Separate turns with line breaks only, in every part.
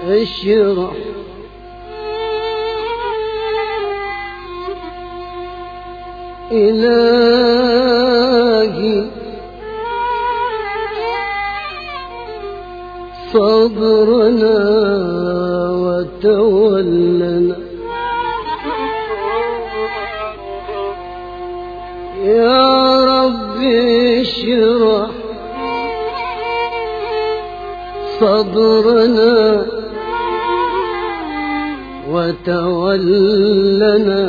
اشرح إلهي صبرنا وتولنا يا رب اشرح صبرنا وتولنا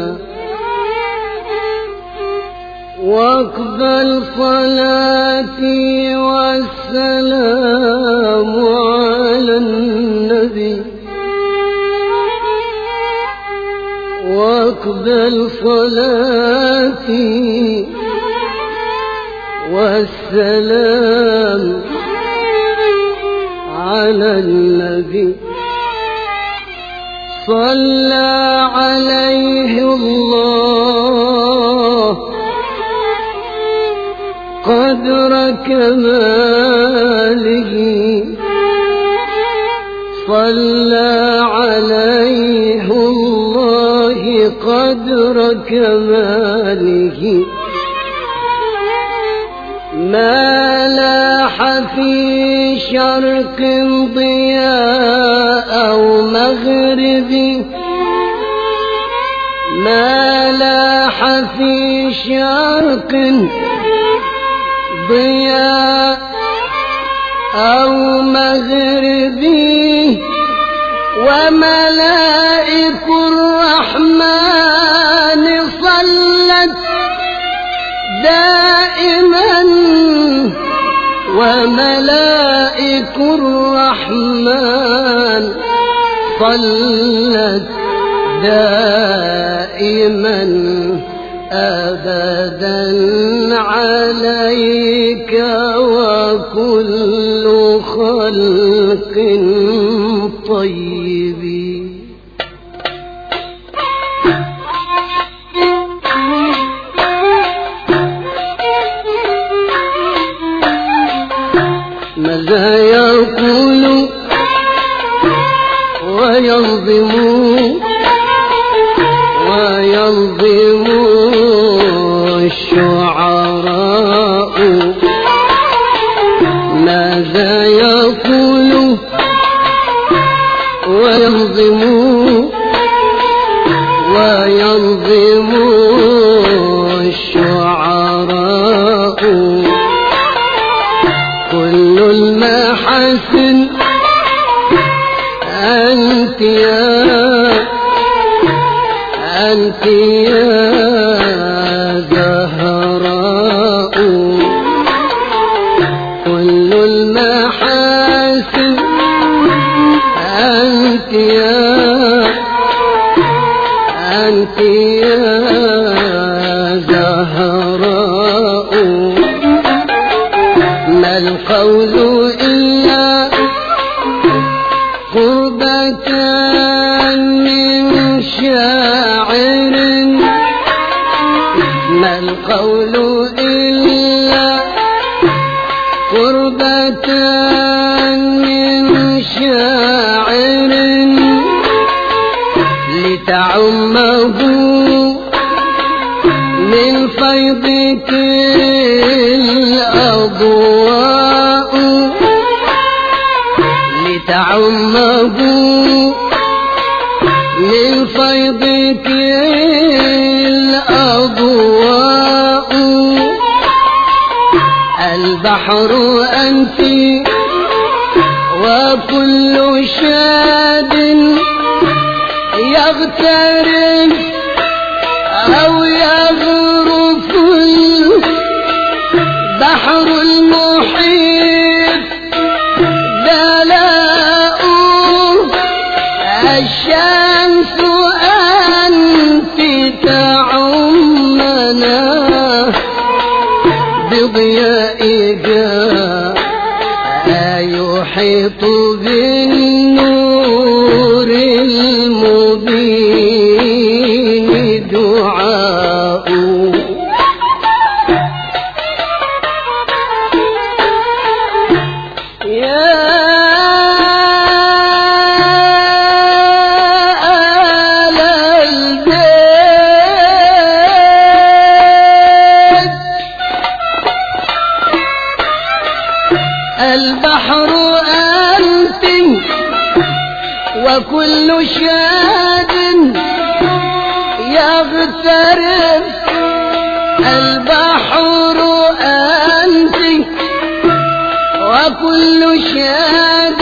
واقبل صلاتي والسلام على النبي واقبل صلاتي والسلام على النبي صلى عليه الله قدر كماله صلى عليه الله قدر كماله ما لاح في شرق ضياء أو مغرب ما لاح في شرق ضياء أو مغربي وملائك الرحمن صلت دائما وملائك الرحمن صلت دائما أبدا عليك وكل خلق طيب ماذا يقول وينظم الشعراء ماذا يقول وينظم الشعراء كل المحاسن أنت يا زهراء كل المحاسن أنت يا زهراء ما القول إلا قربة من شاعر ما القول إلا قربة من شاعر لتعمه من فيضك الأضواء لتعمه من فيضك الأضواء البحر أنت وكل شاد يغترب أو يغرف البحر المحيط دلاء الشمس أنت تعمنا بضيائها يحيط بالنور المبين دعاء يا وكل شاد يغترب البحر أنت وكل شاد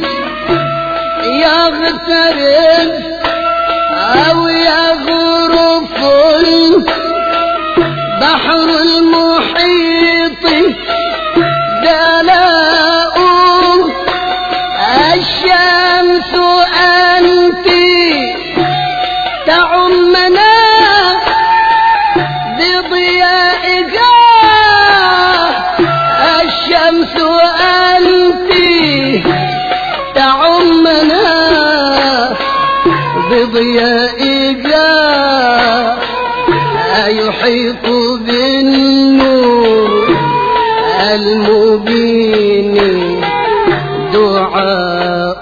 يغترب أو يغرف البحر المحيط دلاء الشمس أنت تعمنا بضيائك الشمس أنت تعمنا بضيائك يحيط بالنور المبين دعاء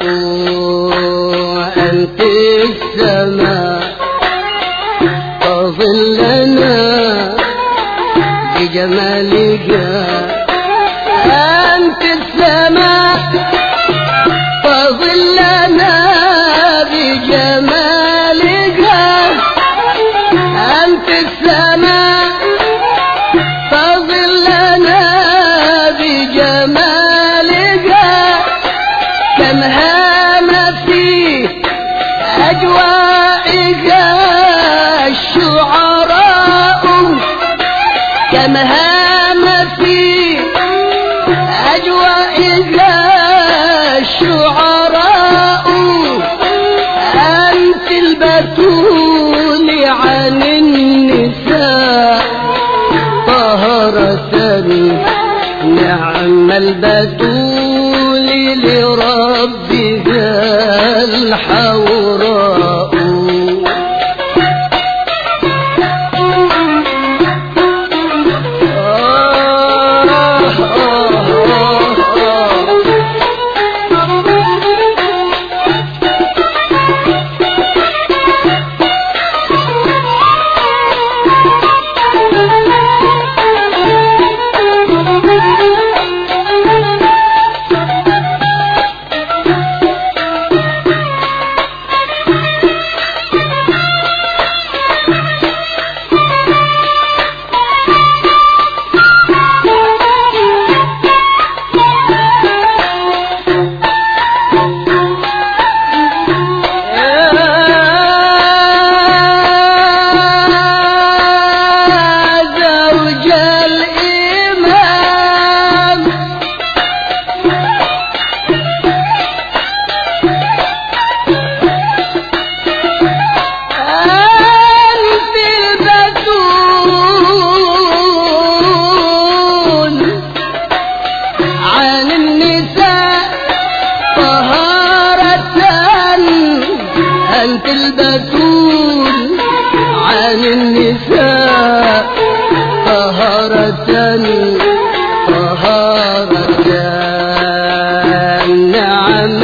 أنت السماء تظلنا بجمالك أنت السماء تظلنا بجمالك أنت السماء تظلنا بجمالك كم هام في أجوائك الشعراء كم هام في أجوائك الشعراء أنت البتول عن النساء طهرة نعم البتول لربها الحوراء أنت البتول عن النساء طهرة طهرة نعم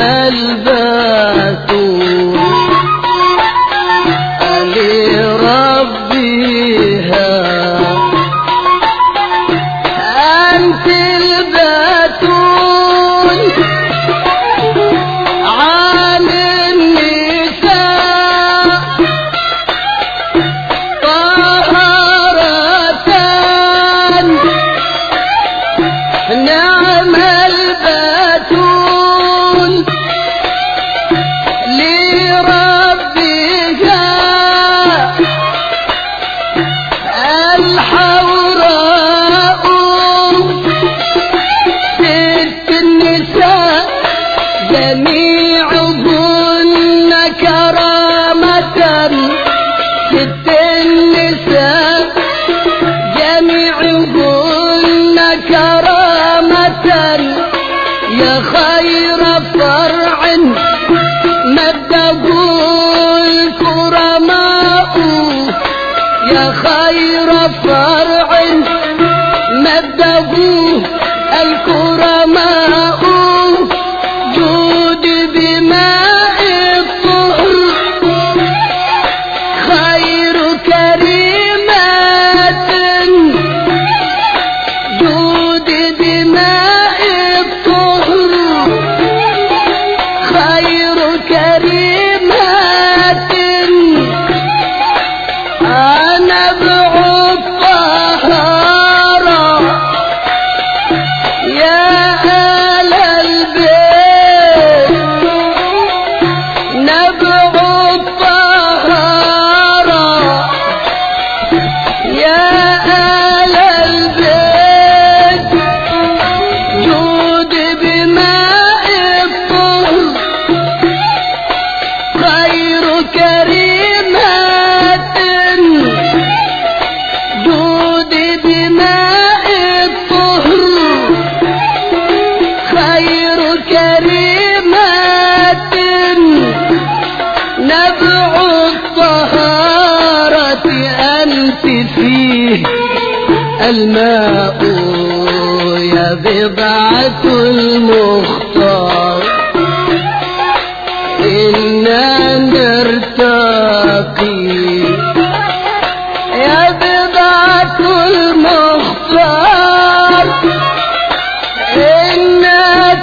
البتول لربها أنت البتول عن النساء طهرة نعم البتول لربها الحوراء ست النساء جميعهن كرامة ست النساء جميعهن كرامة يا خير فرع مده الكرماء يا خير فرع مده الكرماء جود بماء الطهر خير كريمات جود بماء الطهر خير كريمات الماء يا بضعة المختار إنا نرتقي يا بضعة المختار إنا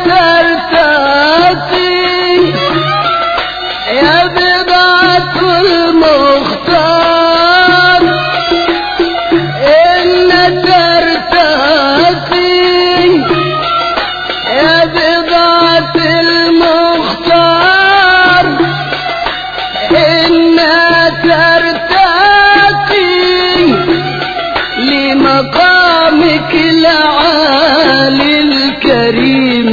ترتقي يا بضعة المختار إنا ترتقي يا بضعة المختار إنا ترتقي لمقامك العالي الكريم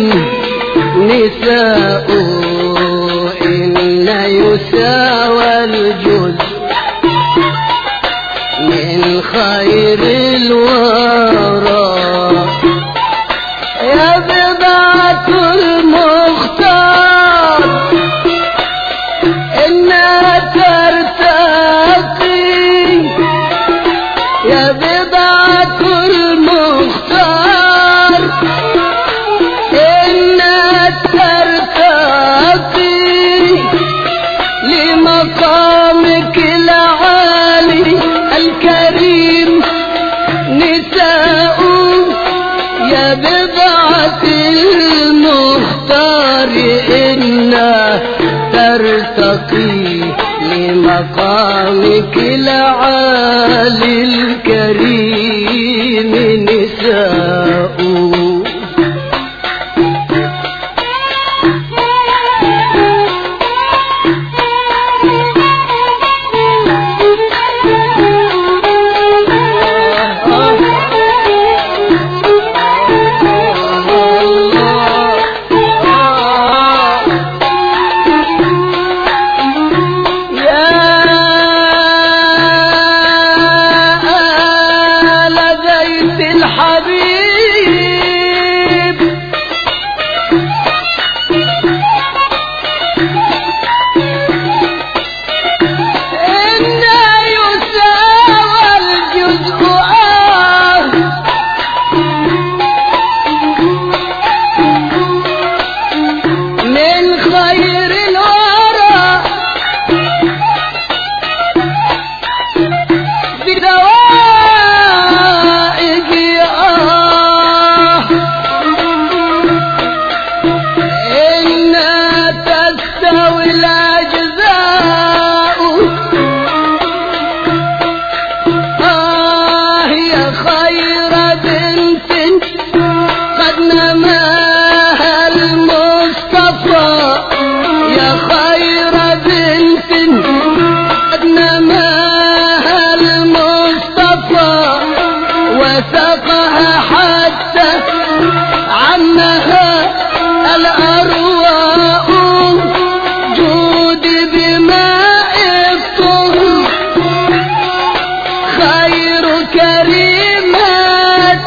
نساء إن يساوى الجزء من خير الورى يا بضعة المختار إنها ترتقي يا بضعة المختار إنها ترتقي لمقامك العالي الكريم نساء يا بضعة المختار إنا ترتقي لمقامك العالي الكريم نساء وثقها حتى عمها الأرواح جود بماء الطهر خير كريمات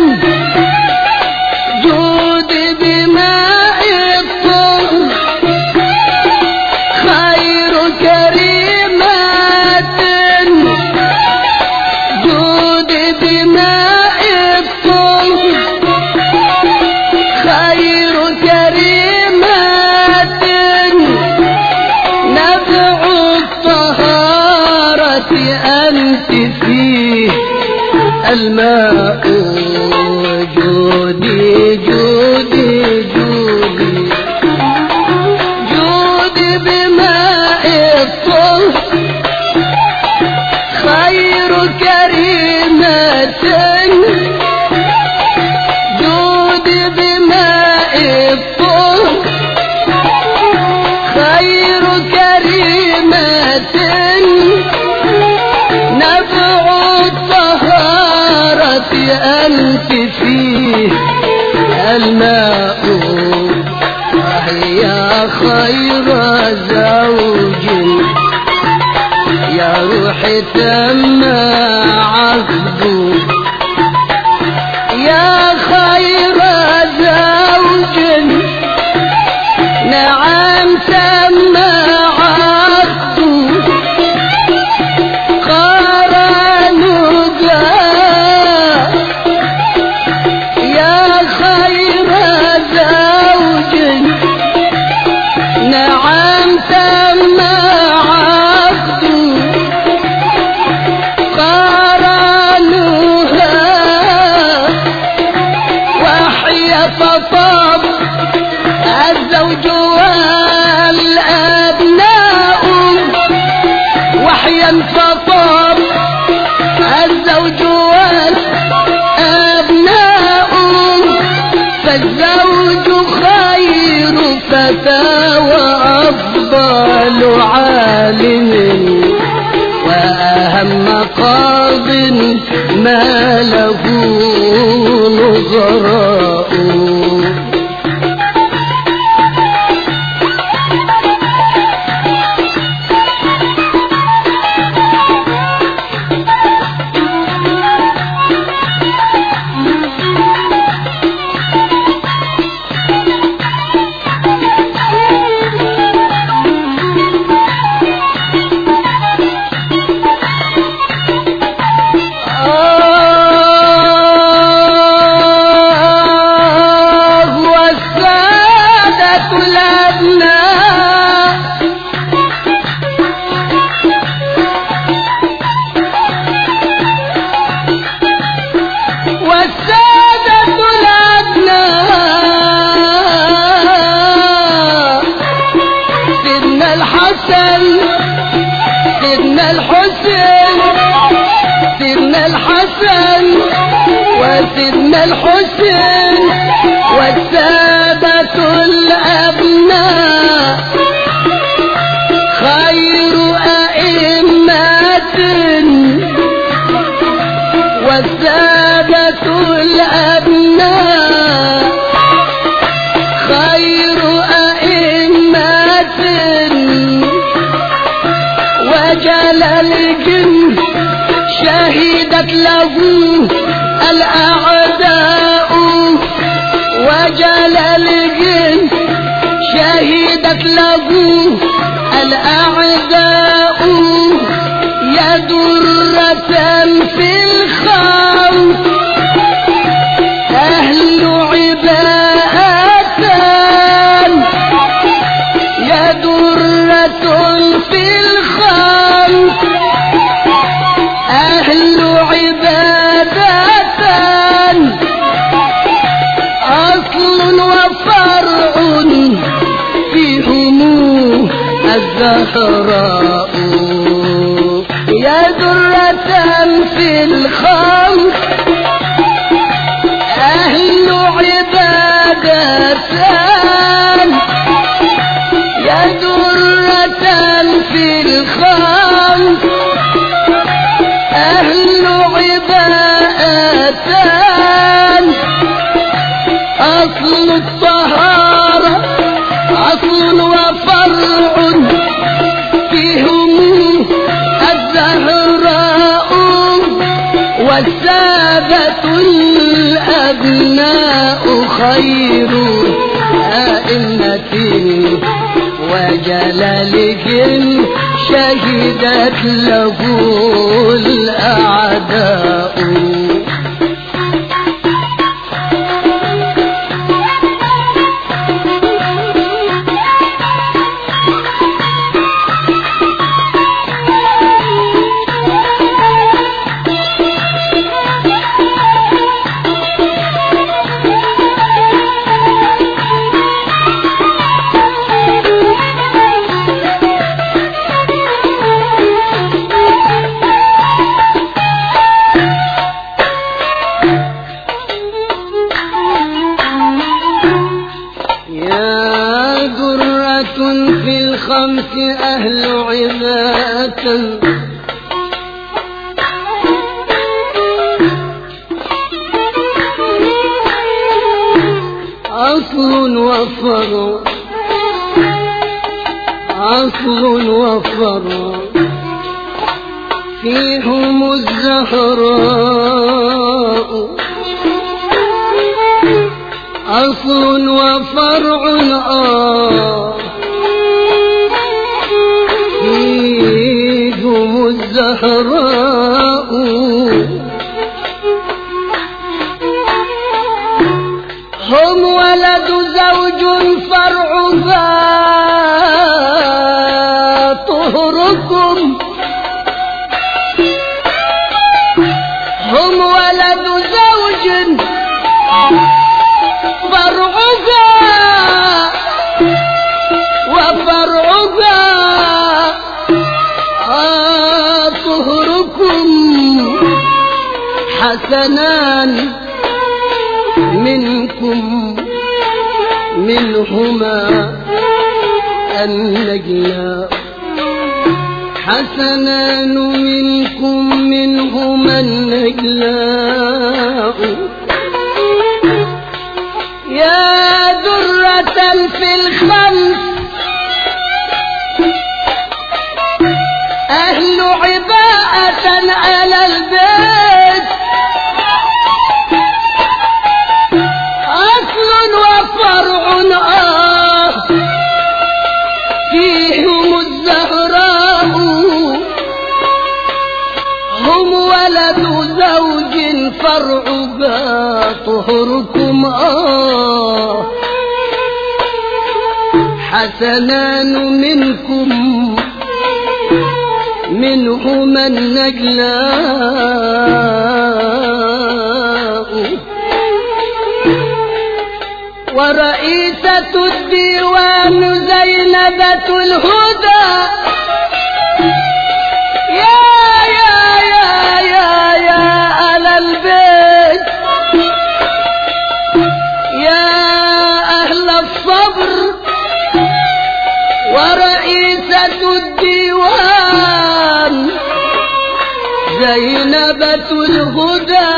جود بماء الطهر خير كريمات جود بماء الطهر خير كريمات نبع الطهارة أنت فيه الماء جودي جودي جودي جودي بماء الطهر خير كريمة جودي بماء الطهر خير كريمة نبع الطهارة أنت فيه الماء يا خير زوج يا روحي تم عقده يا خير زوج نعم تم عقده قارنوا نعم تم عقده قرنوها وحيا فطاب الزوج والأبناء وحيا فطاب الزوج والأبناء فالزوج خير فتى وأفضل عالم وأهم قاض ما له نظراء وسيدنا الحسين والسادة الأبناء خير أئمة والسادة الأبناء خير أئمة وجلال الجن شهدت له الأعداء وجلال الجن شهدت له الأعداء يا درة في الخوف أهل عباءة يا درة في الخوف أهل عبادة أصل وفرع فيهم الزهراء يا درة في الخلق أهل عبادة يا درة في الخلق أهل عبادة أصل الطهارة أصل وفرع فيهم الزهراء والسادة الأبناء خير أئمة وجلالهم شهدت له الأعداء الخمس أهل عبادة أصل وفرع أصل وفرع فيهم الزهراء أصل وفرع فيهم الزهراء هم ولد زوج فرعها حسنان منكم منهما النجلاء حسنان منكم منهما النجلاء يا درة في الخمس أهل عباءة على البيت أصل وفرع فيهم الزهراء هم ولد زوج فرعها طهركم حسنان منكم منهما النجلاء ورئيسة الديوان زينبة الهدى يا أهل البيت يا أهل الصبر ورئيسة الديوان زينبة الهدى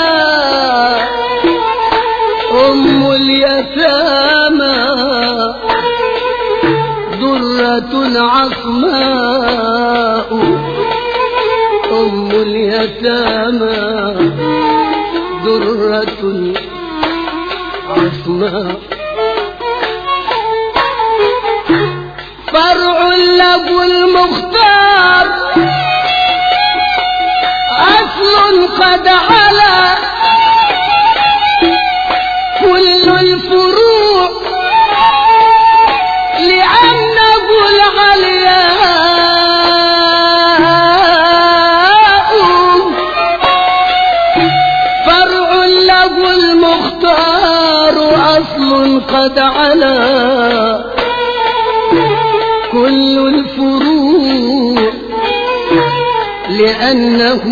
أم اليتامى درة عصماء أم اليتامى درة عصماء فرع له المختار أصل قد علا كل الفروع لأنه العلياء فرع له المختار أصل قد علا كل الفروع لأنه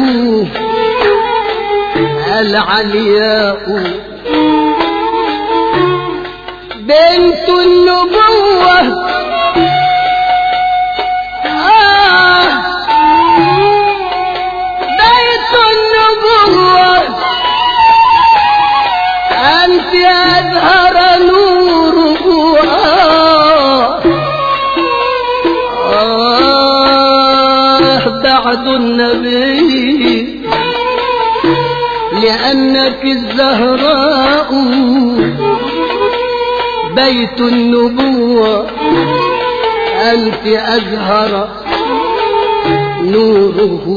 العلياء بنت النبوة بيت النبوة أنت أزهر نوره بعد النبي لأنك الزهراء بيت النبوة أنت أزهر نوره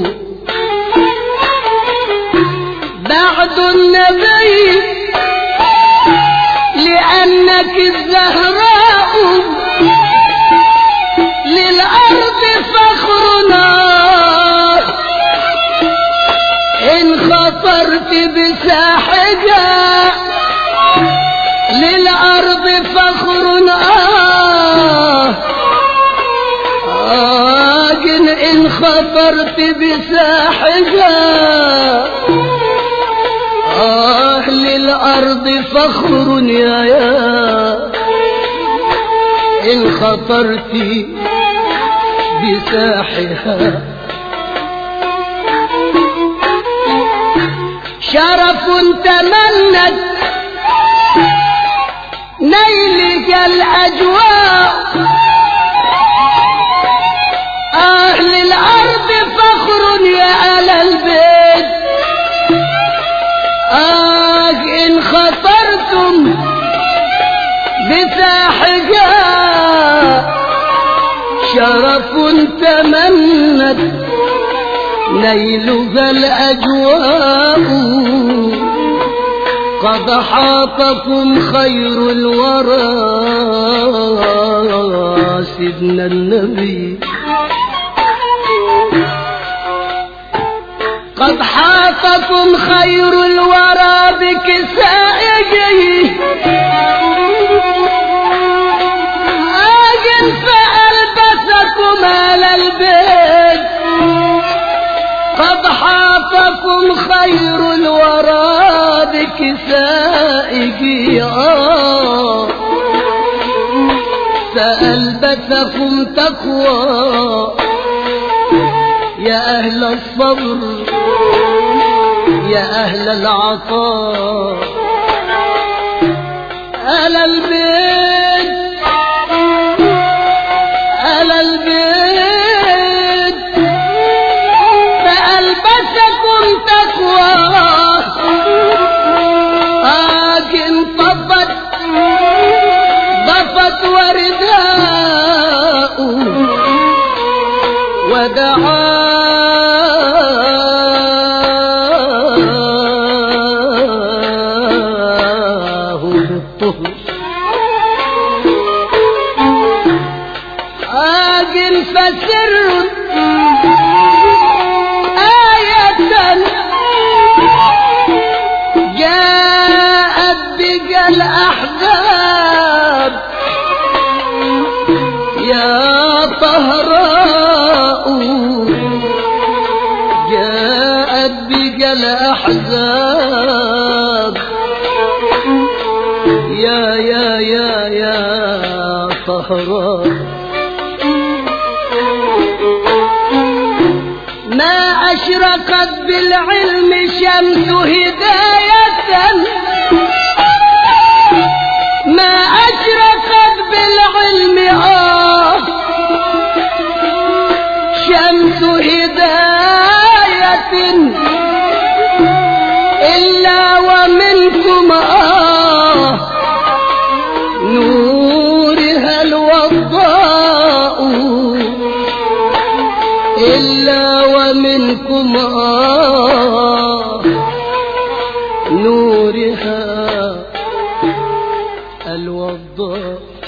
بعد النبي لأنك الزهراء للأرض فخرنا إن خطرت بساحجها للأرض فخرنا إن خطرت بساحجها للأرض فخر يا إن خطرت بساحها شرف تمنت نيلك الأجواء أهل الأرض فخر يا أهل البيت إن خطرتم بساحها شرف تمنت نيلها الأجواء قد حاطكم خير الورى سيدنا النبي قد حاطكم خير الورى بكسائه أجل فألبسكم على البيت قد حاطكم خير الورى بك سائقي سألبسكم تقوى يا أهل الصبر يا أهل العطاء أهل البيت أهل البيت سألبسكم تقوى لكن ضفت ورداء ودعاه بالطهر آجل فسر آية جاءت بك الأحزاب يا طهراء جاءت بك الأحزاب يا طهراء ما أشرقت بالعلم شمس هداية ما أشرقت بالعلم شمس هداية إلا ومنكم نورها الوضاء إلا ومنكم نورها الوضاء